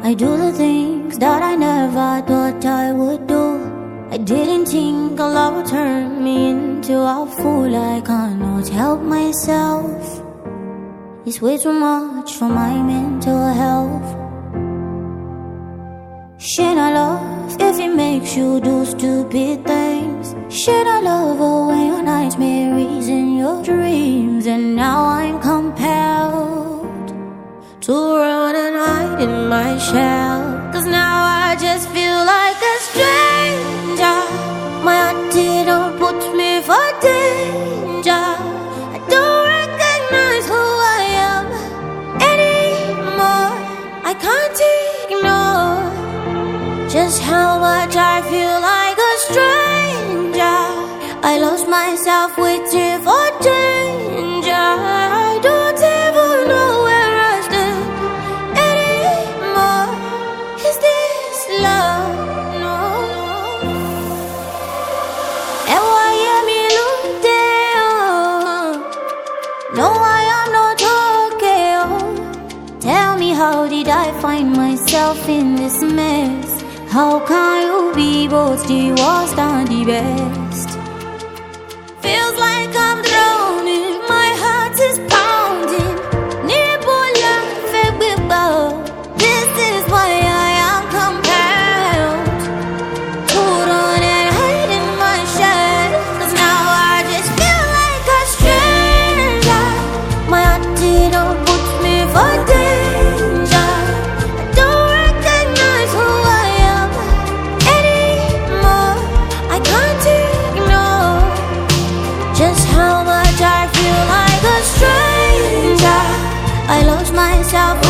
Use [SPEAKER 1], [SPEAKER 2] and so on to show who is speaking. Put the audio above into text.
[SPEAKER 1] I do the things that I never thought I would do. I didn't think love would turn me into a fool. I cannot help myself. It's way too much for my mental health. Should I love if it makes you do stupid things? Should I love away your nightmares and your dreams? And now I'm compelled to run and hide in my shell. 'Cause now I just feel like a stranger. My antidote puts me for danger. I don't recognize who I am anymore. I can't ignore just how much I feel like a stranger. I lost myself waiting for danger. I don't even know where I stand anymore. Is this love? No. And why am I looking? No, I am not okay. Tell me, how did I find myself in this mess? How can you be both the worst and the best? Feels like I'm drowning, my heart is pounding. This is why I am compelled to run and hide in my shell. 'Cause now I just feel like a stranger. My antidote puts me for danger. I don't recognize who I am anymore. I can't ignore just how much I feel like a stranger. I lost myself